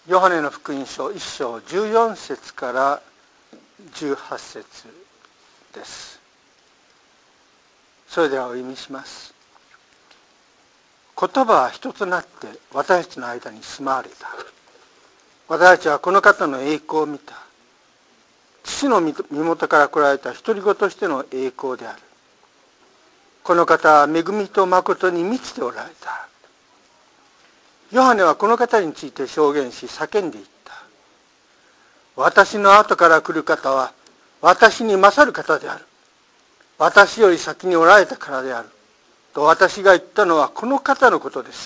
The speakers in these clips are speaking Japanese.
ヨハネの福音書1章14節から18節です。それではお読みします。言葉は一つなって私たちの間に住まわれた。私たちはこの方の栄光を見た。父の身元から来られた独り子としての栄光である。この方は恵みと誠に満ちておられた。ヨハネはこの方について証言し叫んでいった。私の後から来る方は私に勝る方である。私より先におられたからである。と私が言ったのはこの方のことです。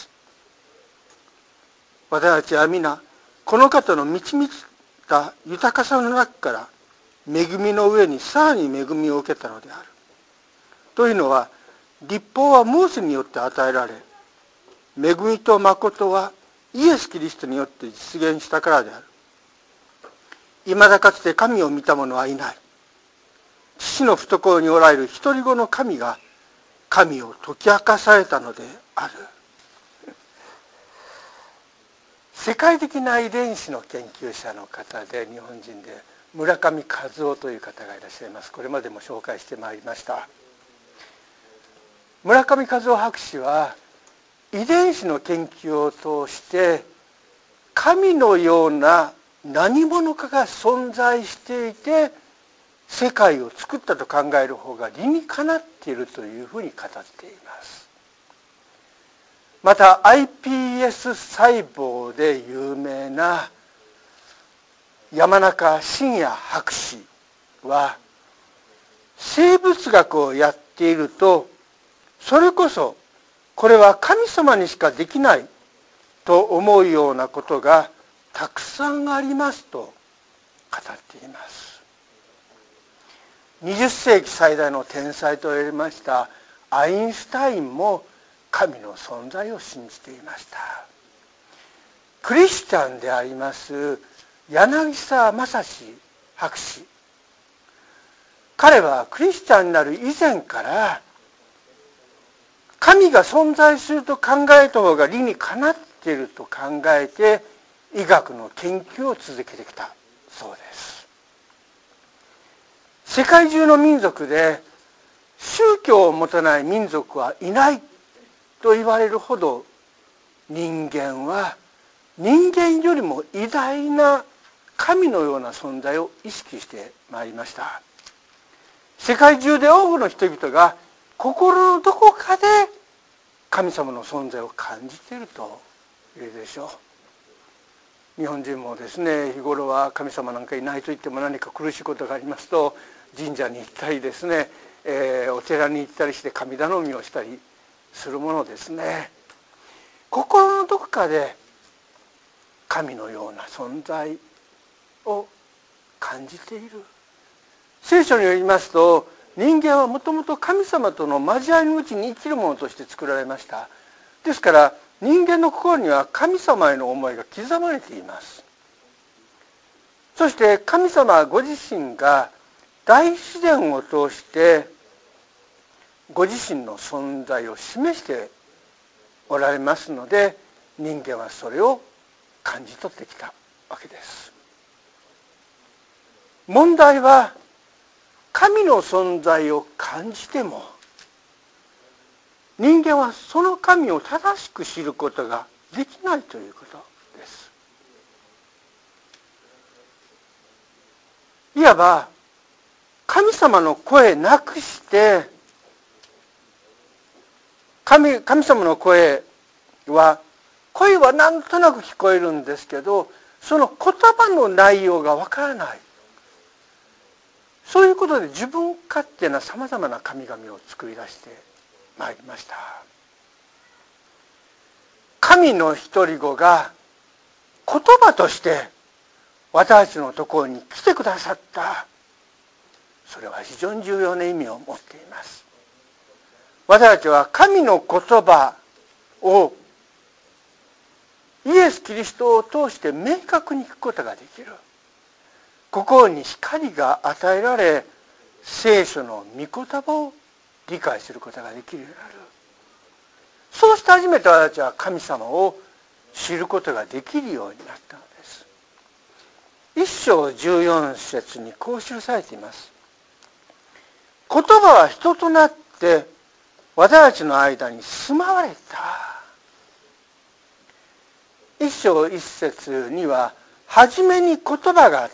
私たちは皆この方の満ち満ちた豊かさの中から恵みの上にさらに恵みを受けたのである。というのは律法はモーセによって与えられ、恵みと誠はイエス・キリストによって実現したからである。未だかつて神を見た者はいない。父の懐におられる一人子の神が神を解き明かされたのである。世界的な遺伝子の研究者の方で日本人で村上和夫という方がいらっしゃいます。これまでも紹介してまいりました。村上和夫博士は遺伝子の研究を通して神のような何者かが存在していて世界を作ったと考える方が理にかなっているというふうに語っています。また iPS 細胞で有名な山中伸弥博士は生物学をやっているとそれこそこれは神様にしかできないと思うようなことがたくさんありますと語っています。20世紀最大の天才と言われましたアインシュタインも神の存在を信じていました。クリスチャンであります柳沢正史博士、彼はクリスチャンになる以前から神が存在すると考えた方が理にかなっていると考えて医学の研究を続けてきたそうです。世界中の民族で宗教を持たない民族はいないと言われるほど人間は人間よりも偉大な神のような存在を意識してまいりました。世界中で多くの人々が心のどこかで神様の存在を感じているというでしょう。日本人もですね、日頃は神様なんかいないと言っても何か苦しいことがありますと神社に行ったりですね、お寺に行ったりして神頼みをしたりするものですね。心のどこかで神のような存在を感じている。聖書によりますと人間はもともと神様との交わりのうちに生きるものとして作られました。ですから人間の心には神様への思いが刻まれています。そして神様ご自身が大自然を通してご自身の存在を示しておられますので人間はそれを感じ取ってきたわけです。問題は神の存在を感じても人間はその神を正しく知ることができないということです。いわば神様の声なくして神様の声は何となく聞こえるんですけどその言葉の内容がわからない。そういうことで自分勝手なさまざまな神々を作り出してまいりました。神の独り子が言葉として私たちのところに来てくださった。それは非常に重要な意味を持っています。私たちは神の言葉をイエス・キリストを通して明確に聞くことができる。心に光が与えられ聖書の御言葉を理解することができるようになる。そうして初めて私たちは神様を知ることができるようになったのです。 1章14節にこう記されています。言葉は人となって私たちの間に住まわれた。1章1節には、初めに言葉があった。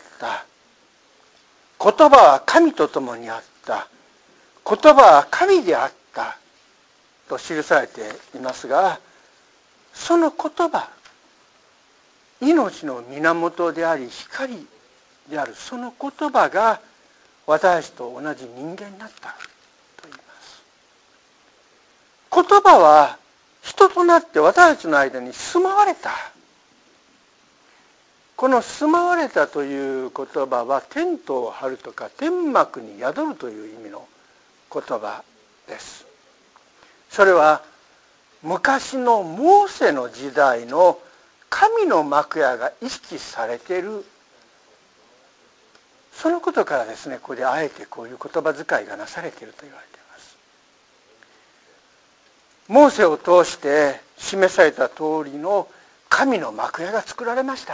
言葉は神と共にあった。言葉は神であったと記されていますが、その言葉、命の源であり光であるその言葉が私と同じ人間になったと言います。言葉は人となって私たちの間に住まわれた。この住まわれたという言葉は、テントを張るとか天幕に宿るという意味の言葉です。それは昔のモーセの時代の神の幕屋が意識されている、そのことからですね、ここであえてこういう言葉遣いがなされていると言われています。モーセを通して示された通りの神の幕屋が作られました。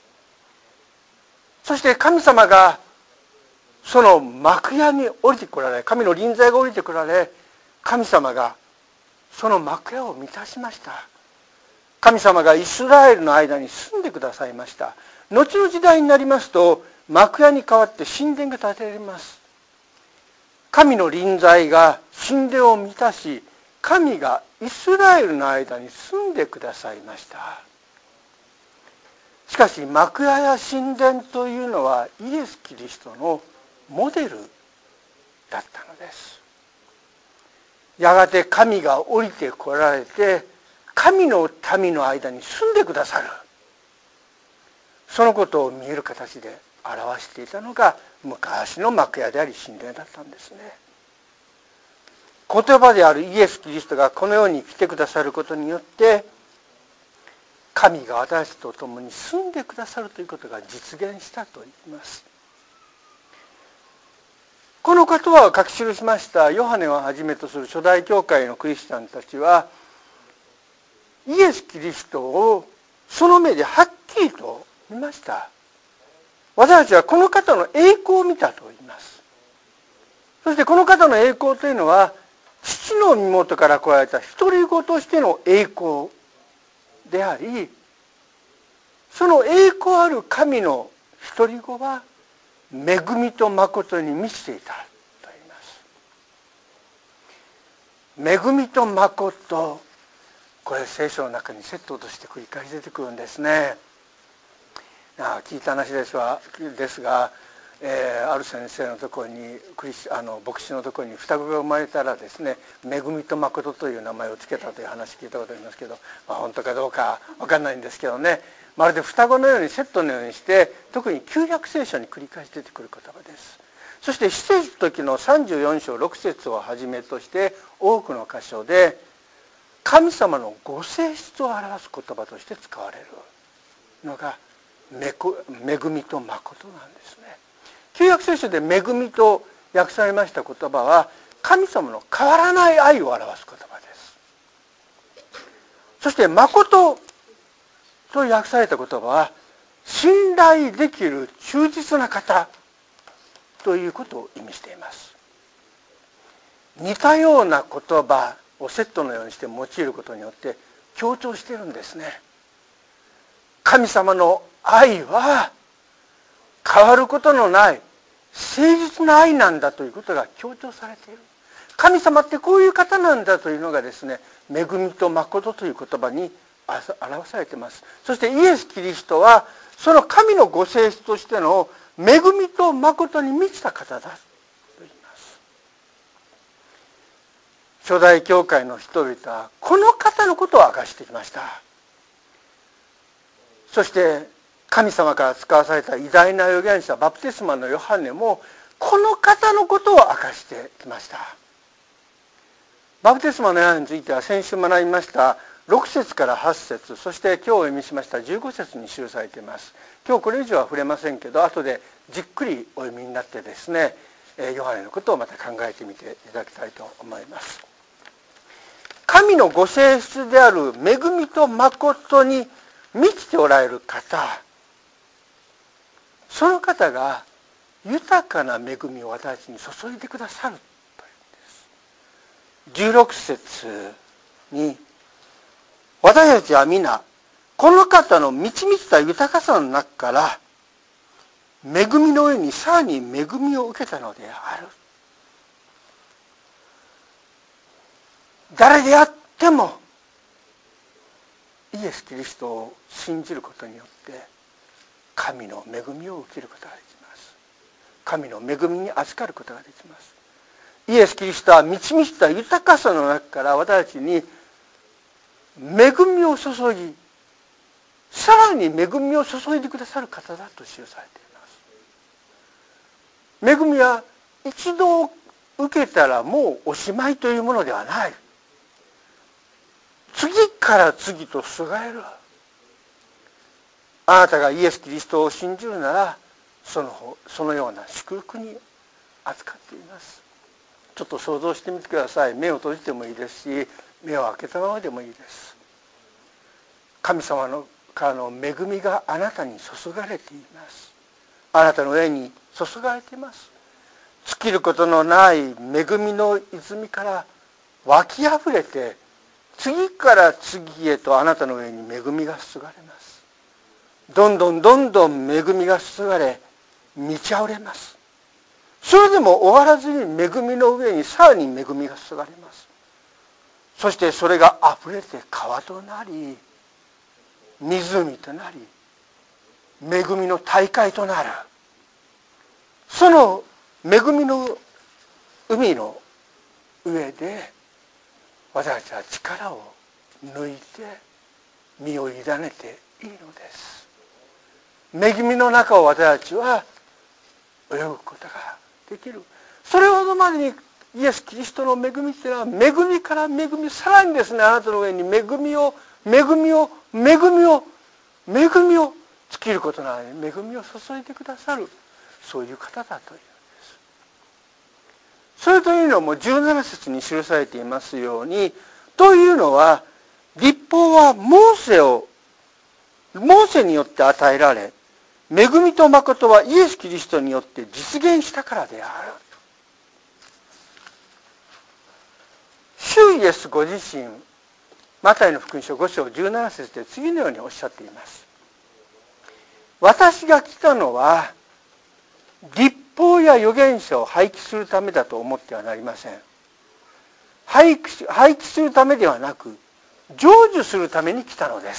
そして神様がその幕屋に降りてこられ、神の臨在が降りてこられ、神様がその幕屋を満たしました。神様がイスラエルの間に住んでくださいました。後の時代になりますと、幕屋に代わって神殿が建てられます。神の臨在が神殿を満たし、神がイスラエルの間に住んでくださいました。しかし幕屋や神殿というのはイエス・キリストのモデルだったのです。やがて神が降りてこられて、神の民の間に住んでくださる、そのことを見える形で表していたのが昔の幕屋であり神殿だったんですね。言葉であるイエス・キリストがこの世に来てくださることによって、神が私と共に住んでくださるということが実現したと言います。この言葉を書き記しましたヨハネをはじめとする初代教会のクリスチャンたちは、イエス・キリストをその目ではっきりと見ました。私たちはこの方の栄光を見たと言います。そしてこの方の栄光というのは、父の身元から来られた独り子としての栄光であり、その栄光ある神の独り子は恵みと誠に満ちていたと言います。恵みと誠、これ聖書の中にセットとして繰り返し出てくるんですね。聞いた話ですが、ある先生のところに牧師のところに双子が生まれたらですね、恵みと誠という名前をつけたという話聞いたことありますけど、本当かどうか分かんないんですけどね、まるで双子のようにセットのようにして、特に旧約聖書に繰り返し出てくる言葉です。そして出エジプト記の34章6節をはじめとして多くの箇所で神様のご性質を表す言葉として使われるのが恵みと誠なんですね。旧約聖書で恵みと訳されました言葉は、神様の変わらない愛を表す言葉です。そして誠と訳された言葉は、信頼できる忠実な方ということを意味しています。似たような言葉をセットのようにして用いることによって強調しているんですね。神様の愛は変わることのない誠実な愛なんだということが強調されている。神様ってこういう方なんだというのがですね、恵みと誠という言葉に表されています。そしてイエス・キリストはその神のご性質としての恵みと誠に満ちた方だと言います。初代教会の人々はこの方のことを明かしてきました。そして神様から使わされた偉大な預言者バプテスマのヨハネもこの方のことを明かしてきました。バプテスマのヨハネについては先週学びました6節から8節、そして今日お読みしました15節に記されています。今日これ以上は触れませんけど、後でじっくりお読みになってですね、ヨハネのことをまた考えてみていただきたいと思います。神のご性質である恵みと誠に満ちておられる方、 その方が豊かな恵みを私たちに注いでくださるというんです。16節に、私たちは皆この方の満ち満ちた豊かさの中から恵みの上にさらに恵みを受けたのである。誰であってもイエス・キリストを信じることによって神の恵みを受けることができます。神の恵みに預かることができます。イエス・キリストは満ち満ちた豊かさの中から私たちに恵みを注ぎ、さらに恵みを注いでくださる方だと記されています。恵みは一度受けたらもうおしまいというものではない。次から次とすがえる。あなたがイエス・キリストを信じるならそのような祝福に預かっています。ちょっと想像してみてください。目を閉じてもいいですし、目を開けたままでもいいです。神様からの恵みがあなたに注がれています。あなたの上に注がれています。尽きることのない恵みの泉から湧きあふれて、次から次へとあなたの上に恵みが注がれます。どんどんどんどん恵みが注がれ、満ち溢れます。それでも終わらずに恵みの上にさらに恵みが注がれます。そしてそれがあふれて川となり、湖となり、恵みの大海となる。その恵みの海の上で私たちは力を抜いて身を委ねていいのです。恵みの中を私たちは泳ぐことができる。それほどまでにイエス・キリストの恵みっていうのは、恵みから恵み、さらにですね、あなたの上に恵みを尽きることなのに恵みを注いでくださる、そういう方だというんです。それというのも17節に記されていますように、というのは律法はモーセによって与えられ、恵みと誠はイエス・キリストによって実現したからである。主イエスご自身、マタイの福音書5章17節で次のようにおっしゃっています。私が来たのは律法や預言者を廃棄するためだと思ってはなりません。廃棄するためではなく、成就するために来たのです。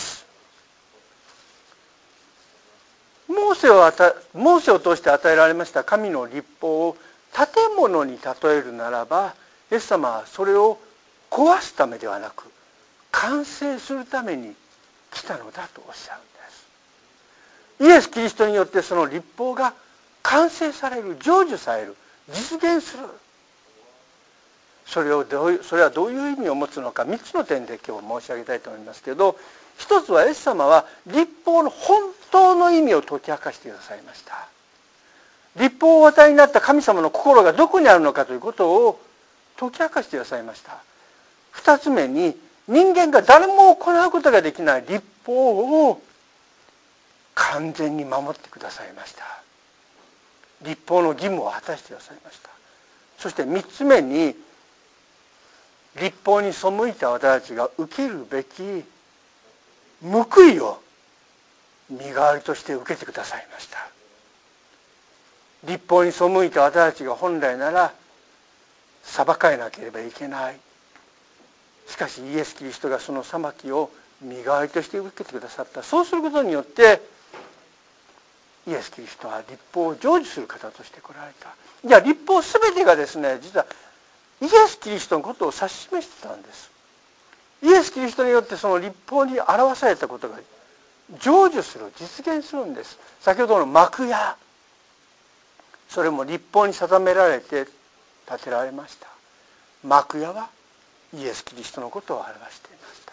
モーセを通して与えられました神の律法を建物に例えるならば、イエス様はそれを壊すためではなく完成するために来たのだとおっしゃるんです。イエス・キリストによってその律法が完成される、成就される、実現する。それはどういう意味を持つのか、3つの点で今日申し上げたいと思いますけど、一つはイエス様は律法の本当の意味を解き明かしてくださいました。律法をお与えになった神様の心がどこにあるのかということを解き明かしてくださいました。二つ目に、人間が誰も行うことができない律法を完全に守ってくださいました。律法の義務を果たしてくださいました。そして三つ目に、律法に背いた私たちが受けるべき報いを身代わりとして受けてくださいました。律法に背いた私たちが本来なら裁かれなければいけない。しかしイエス・キリストがその裁きを身代わりとして受けてくださった。そうすることによってイエス・キリストは律法を成就する方として来られた。いや、律法すべてがですね、実はイエス・キリストのことを指し示してたんです。イエス・キリストによってその律法に表されたことが成就する、実現するんです。先ほどの幕屋、それも律法に定められて建てられました。幕屋はイエス・キリストのことを表していました。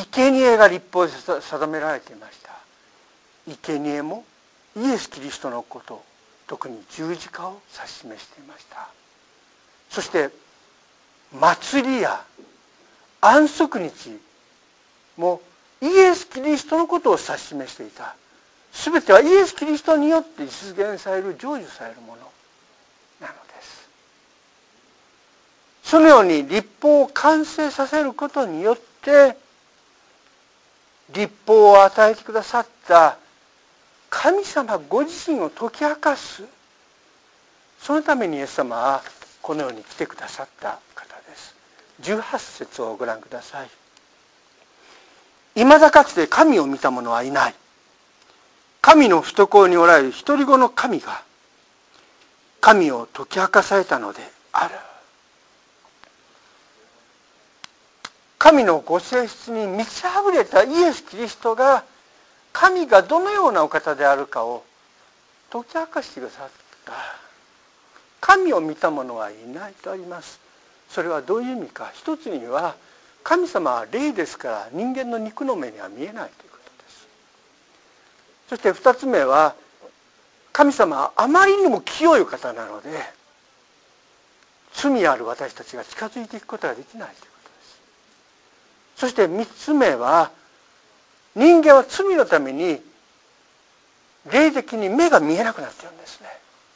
生贄が律法で定められていました。生贄もイエス・キリストのこと、特に十字架を指し示していました。そして祭りや安息日もイエス・キリストのことを指し示していた。 全てはイエス・キリストによって実現される、成就されるものなのです。そのように律法を完成させることによって律法を与えてくださった神様ご自身を解き明かす、そのためにイエス様はこのように来てくださった方です。18節をご覧ください。未だかつて神を見た者はいない。神の懐におられる独り子の神が神を解き明かされたのである。神のご性質に満ち溢れたイエス・キリストが神がどのようなお方であるかを解き明かしてくださった。神を見た者はいないとあります。それはどういう意味か。一つには神様は霊ですから人間の肉の目には見えないということです。そして二つ目は神様はあまりにも清い方なので罪ある私たちが近づいていくことができないということです。そして三つ目は人間は罪のために霊的に目が見えなくなっているんですね。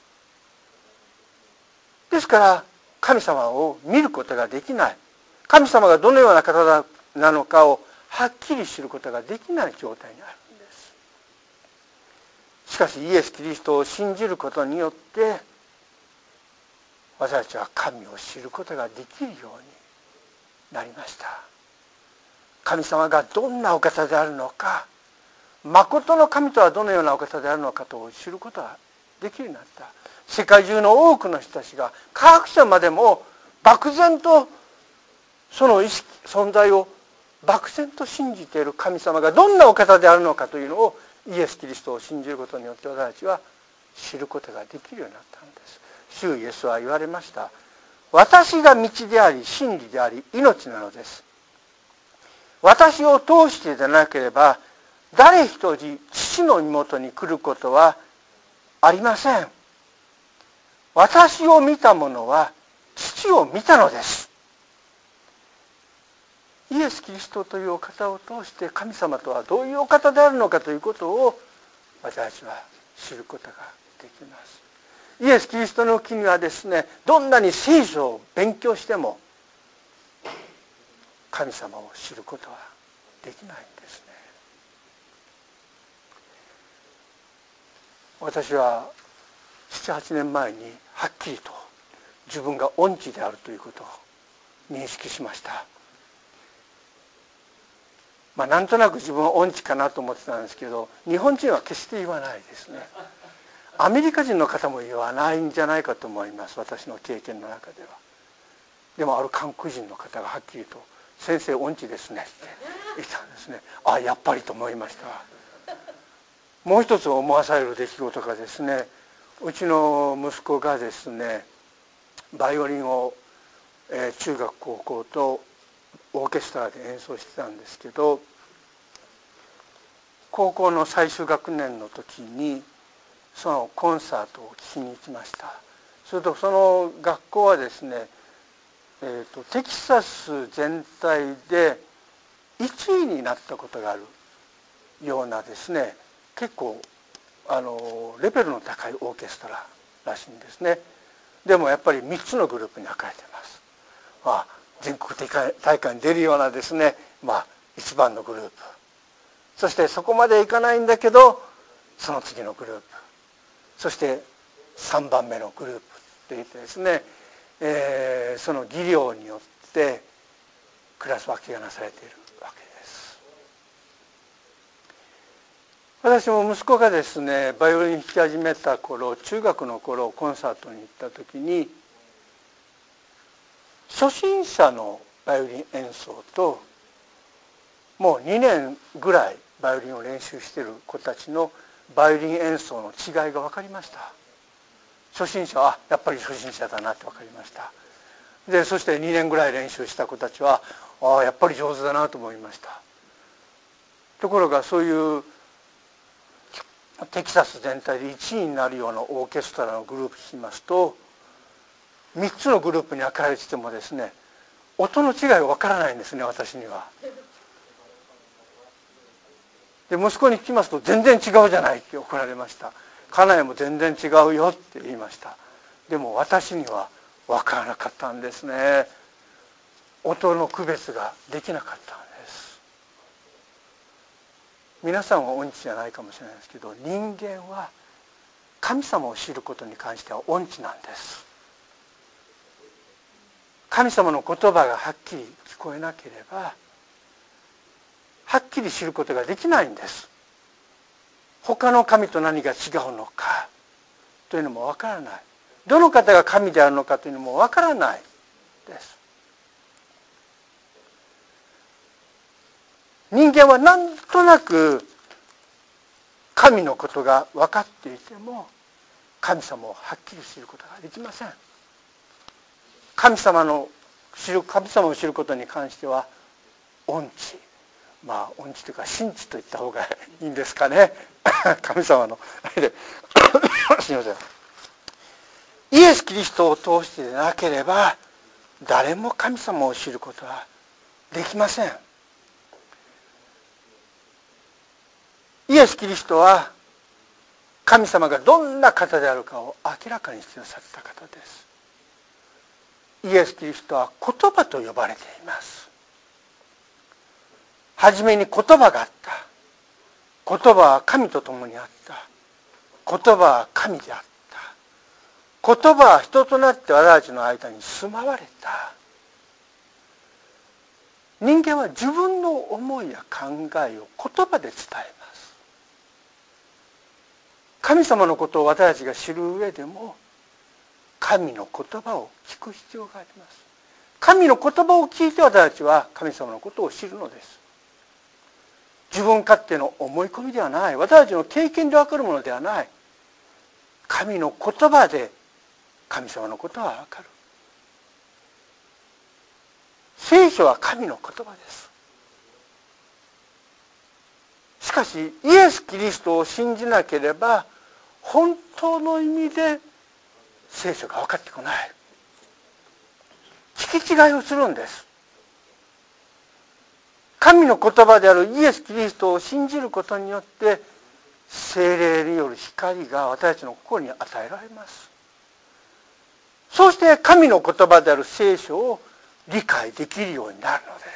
ですから神様を見ることができない、神様がどのような方なのかをはっきり知ることができない状態にあるんです。しかしイエス・キリストを信じることによって私たちは神を知ることができるようになりました。神様がどんなお方であるのか、誠の神とはどのようなお方であるのかと知ることができるようになった。世界中の多くの人たちが、科学者までも漠然とその意識存在を漠然と信じている神様がどんなお方であるのかというのをイエス・キリストを信じることによって私たちは知ることができるようになったんです。主イエスは言われました。私が道であり真理であり命なのです。私を通してでなければ誰一人父の身元に来ることはありません。私を見た者は父を見たのです。イエス・キリストというお方を通して神様とはどういうお方であるのかということを私たちは知ることができます。イエス・キリストの国はですね、どんなに聖書を勉強しても神様を知ることはできないんですね。私は7、8年前にはっきりと自分が音痴であるということを認識しました。なんとなく自分は音痴かなと思ってたんですけど、日本人は決して言わないですね。アメリカ人の方も言わないんじゃないかと思います、私の経験の中では。でもある韓国人の方がはっきりと「先生音痴ですね」って言ったんですね。あ、やっぱりと思いました。もう一つ思わされる出来事がですね、うちの息子がですねバイオリンを中学高校とオーケストラで演奏してたんですけど、高校の最終学年の時にそのコンサートを聴きに行きました。するとその学校はですね、テキサス全体で1位になったことがあるようなですね、結構レベルの高いオーケストラらしいんですね。でもやっぱり3つのグループに分かれています。全国的大会に出るようなですね、一番のグループ、そしてそこまでいかないんだけどその次のグループ、そして3番目のグループっていってですね、その技量によってクラス分けがなされているわけです。私も息子がですねバイオリン弾き始めた頃、中学の頃コンサートに行った時に初心者のバイオリン演奏ともう2年ぐらいバイオリンを練習している子たちのバイオリン演奏の違いが分かりました。初心者はやっぱり初心者だなって分かりました。でそして2年ぐらい練習した子たちはやっぱり上手だなと思いました。ところがそういうテキサス全体で1位になるようなオーケストラのグループ聞きますと、3つのグループに分かれててもですね、音の違いが分からないんですね、私には。 で息子に聞きますと全然違うじゃないって怒られました。家内も全然違うよって言いました。でも私には分からなかったんですね。音の区別ができなかったんです。皆さんは音痴じゃないかもしれないですけど、人間は神様を知ることに関しては音痴なんです。神様の言葉がはっきり聞こえなければはっきり知ることができないんです。他の神と何が違うのかというのもわからない。どの方が神であるのかというのもわからないです。人間はなんとなく神のことが分かっていても神様をはっきり知ることができません。神様を知ることに関しては音痴、音痴というか神知と言った方がいいんですかね。神様のあれですみません。イエス・キリストを通してでなければ誰も神様を知ることはできません。イエス・キリストは神様がどんな方であるかを明らかにしてくださった方です。イエス・キリストは言葉と呼ばれています。はじめに言葉があった。言葉は神と共にあった。言葉は神であった。言葉は人となって私たちの間に住まわれた。人間は自分の思いや考えを言葉で伝えます。神様のことを私たちが知る上でも神の言葉を聞く必要があります。神の言葉を聞いて私たちは神様のことを知るのです。自分勝手の思い込みではない。私たちの経験で分かるものではない。神の言葉で神様のことは分かる。聖書は神の言葉です。しかしイエス・キリストを信じなければ本当の意味で聖書が分かってこない。聞き違いをするんです。神の言葉であるイエス・キリストを信じることによって聖霊による光が私たちの心に与えられます。そうして神の言葉である聖書を理解できるようになるのです。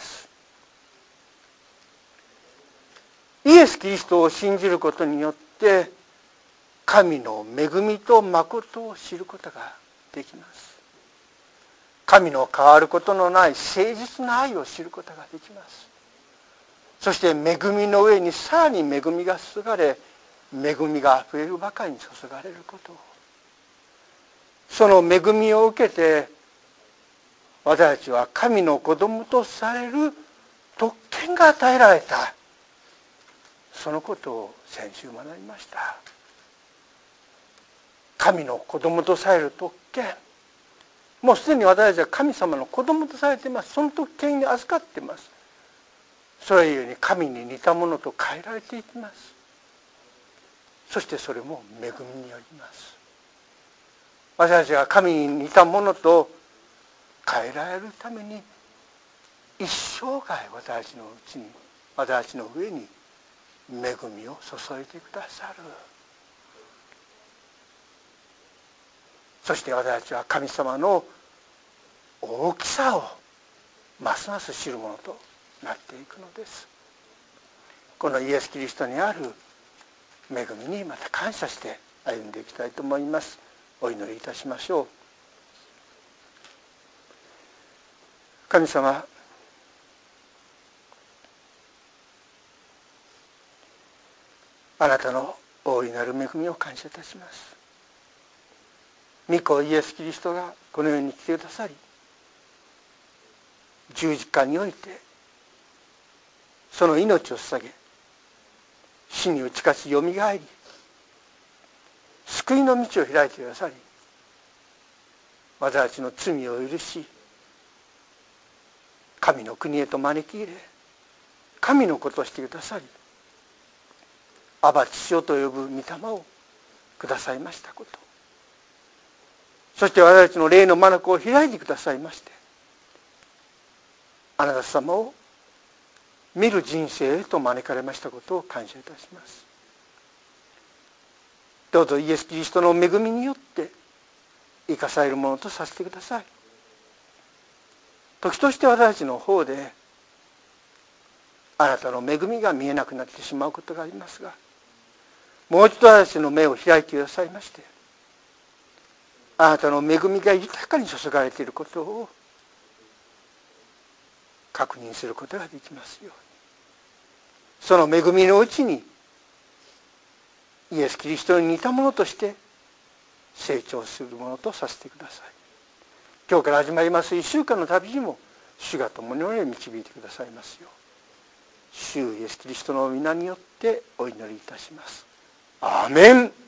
イエス・キリストを信じることによって神の恵みと誠を知ることができます。神の変わることのない誠実な愛を知ることができます。そして恵みの上にさらに恵みが注がれ、恵みがあふれるばかりに注がれることを、その恵みを受けて私たちは神の子供とされる特権が与えられた、そのことを先週学びました。神の子供とされる特権、もうすでに私たちは神様の子供とされています。その特権に預かっています。それゆえに神に似たものと変えられていきます。そしてそれも恵みによります。私たちが神に似たものと変えられるために一生涯私たちのうちに、私たちの上に恵みを注いでくださる。そして私たちは神様の大きさをますます知るものとなっていくのです。このイエス・キリストにある恵みにまた感謝して歩んでいきたいと思います。お祈りいたしましょう。神様、あなたの大いなる恵みを感謝いたします。御子イエス・キリストがこの世に来てくださり、十字架においてその命を捧げ、死に打ち勝ちよみがえり、救いの道を開いてくださり、私たちの罪を許し、神の国へと招き入れ、神の子としてくださり、アバ父よと呼ぶ御霊をくださいましたこと、そして私たちの霊の眼を開いてくださいまして、あなた様を見る人生へと招かれましたことを感謝いたします。どうぞイエス・キリストの恵みによって生かされるものとさせてください。時として私たちの方であなたの恵みが見えなくなってしまうことがありますが、もう一度私たちの目を開いてくださいまして、あなたの恵みが豊かに注がれていることを確認することができますように、その恵みのうちにイエス・キリストに似たものとして成長するものとさせてください。今日から始まります1週間の旅にも主が共におられ導いてくださいますよう、主イエス・キリストの皆によってお祈りいたします。アーメン。